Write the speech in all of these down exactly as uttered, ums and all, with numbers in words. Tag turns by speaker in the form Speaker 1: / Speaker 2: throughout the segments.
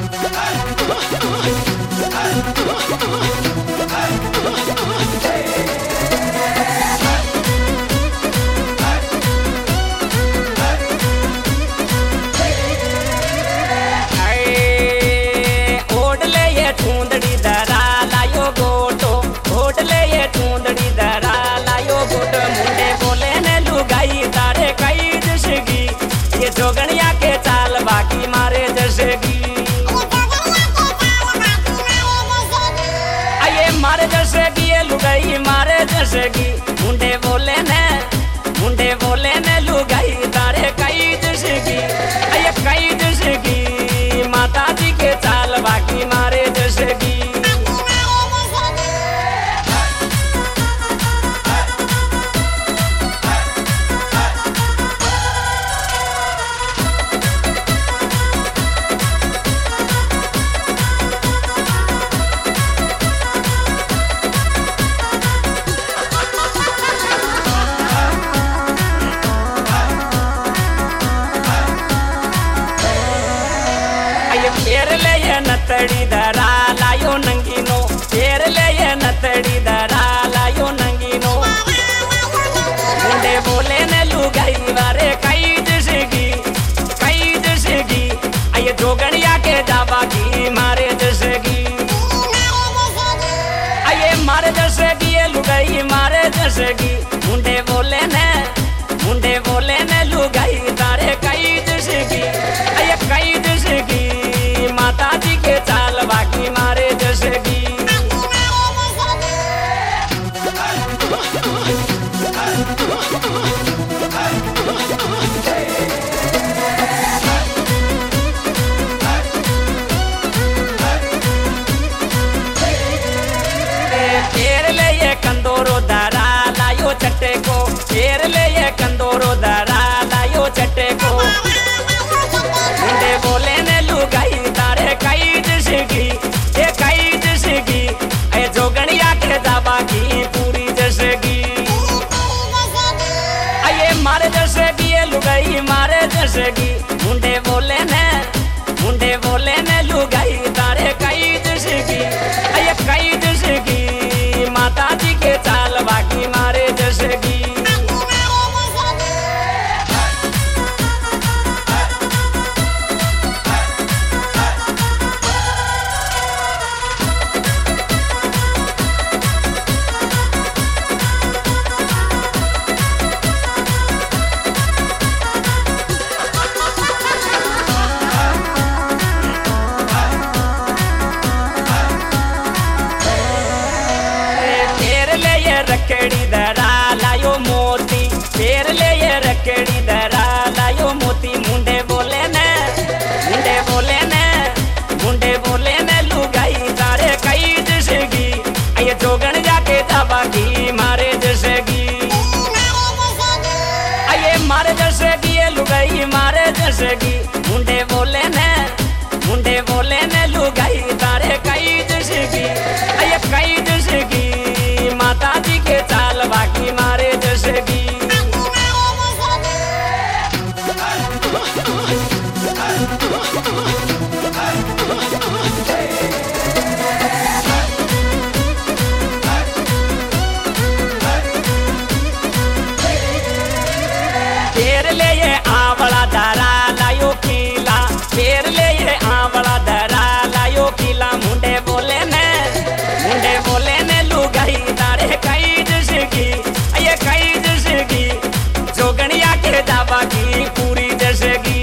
Speaker 1: जोगणिया के चाल बाकी मारे जैसेगी, आये मारे जैसेगी, ये लुगाई मारे जैसेगी। मुंडे बोले ने मुंडे बोले ने लुगाई तारे कई जैसेगी, आये कई जैसेगी। माता जी के चाल बाकी मारे जैसेगी। फेर ले ये नतड़ी धरा लायो नंगीनो, फेर ले ये नतड़ी धरा लायो नंगीनो। मुंडे बोले ने लुगाई वारे कई जैसेगी, कई जैसेगी। आये जोगणिया के जाबा की मारे जैसेगी, आये मारे जैसेगी, ये लुगाई मारे जैसेगी। मुंडे बोले ने मुंडे बोले ने लुगाई तारे कई जैसेगी, आये कई जैसेगी। माता जी के चाल बाकी मारे जैसेगी। फेर ले ये कंदोरो धरा लायो चट्टे को, फेर ले ये कंदोरो धरा लायो चट्टे को। मुंडे बोले ने लुगाई तारे कई जैसेगी, ये कई जैसेगी। ए जोगणिया के जाबा की पूरी जैसेगी, आये मारे जैसेगी, ये लुगाई मारे जैसेगी। मुंडे बोले ने मुंडे बोले ने लुगाई तारे कई जैसेगी, आये कई जैसेगी। माता जी के चाल बाकी मारे जैसेगी। रखेड़ी धरा लायो मोती, फेर ले ये रखेड़ी धरा लायो मोती। मुंडे बोले ने मुंडे बोले ने मुंडे बोले ने लुगाई तारे कई जैसेगी, आये जोगण जाके जाबा की मारे जैसेगी, आये मारे जैसेगी, ये लुगाई मारे जैसेगी। मुंडे बोले ने मुंडे बोले ने लुगाई तारे कई जैसेगी, आये कई जैसेगी। माता जी के चाल बाकी मारे जैसेगी। फेर ले ये आंवला धरा लायो कीला, फेर ले ये आंवला धरा लायो कीला। मुंडे बोले ने मुंडे बोले ने लुगाई तारे कई जैसेगी, ये कई जैसेगी। जोगणिया के जाबा की पूरी जैसेगी,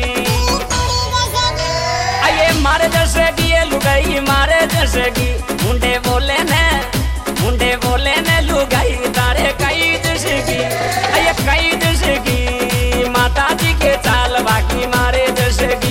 Speaker 1: आये मारे जैसेगी, ये लुगाई मारे जैसेगी। मुंडे बोले ने मुंडे बोले ने लुगाई तारे कई जैसेगी, ये कई जैसेगी। माता जी के चाल बाकी मारे जैसेगी।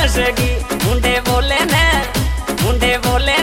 Speaker 1: दसगी मुंडे बोले ने मुंडे बोले